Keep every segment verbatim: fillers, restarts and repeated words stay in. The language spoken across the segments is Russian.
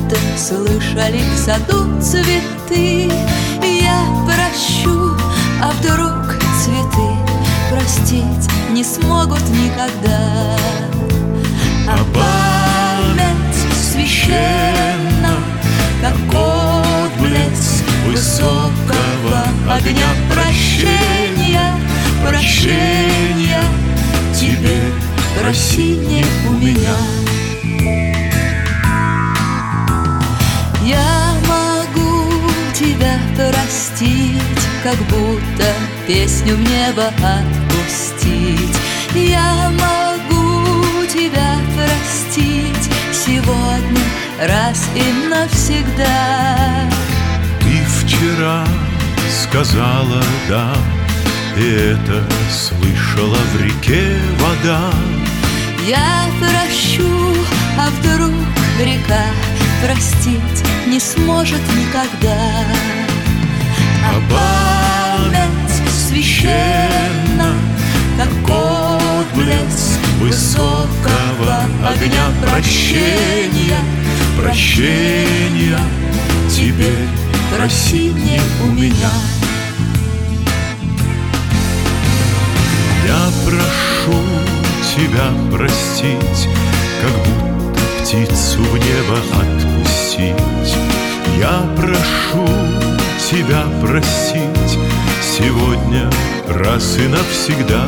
будто слышали в саду цветы. Я прощу, а вдруг цветы простить не смогут никогда. А память священна, как отблеск высокого огня прощения, прощения. Теперь проси не у меня. Я могу тебя простить, как будто песню в небо отпустить. Я могу тебя простить сегодня раз и навсегда. Ты вчера сказала «да», и это слышала в реке вода. Я прощу, а вдруг река простить не сможет никогда. А память священна, как отблеск высокого огня прощения, прощения. Теперь проси не у меня. Я прошу тебя простить, как будто птицу в небо отпустить. Я прошу тебя простить сегодня раз и навсегда.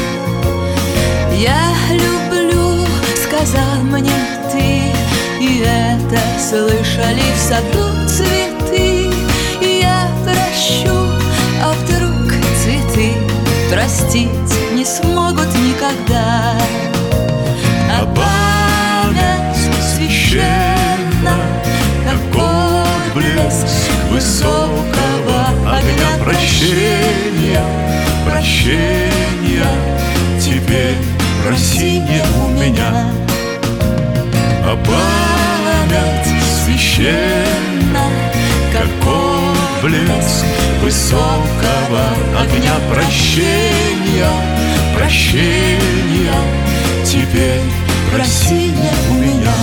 Я люблю, сказал мне ты, и это слышали в саду цветы. Я прощу, а вдруг цветы простить не смогут никогда. А память священна, как отблеск высокого огня прощения, прощения. Теперь проси не у меня. А Память священна, как отблеск высокого огня прощения, прощения. Теперь проси не у меня.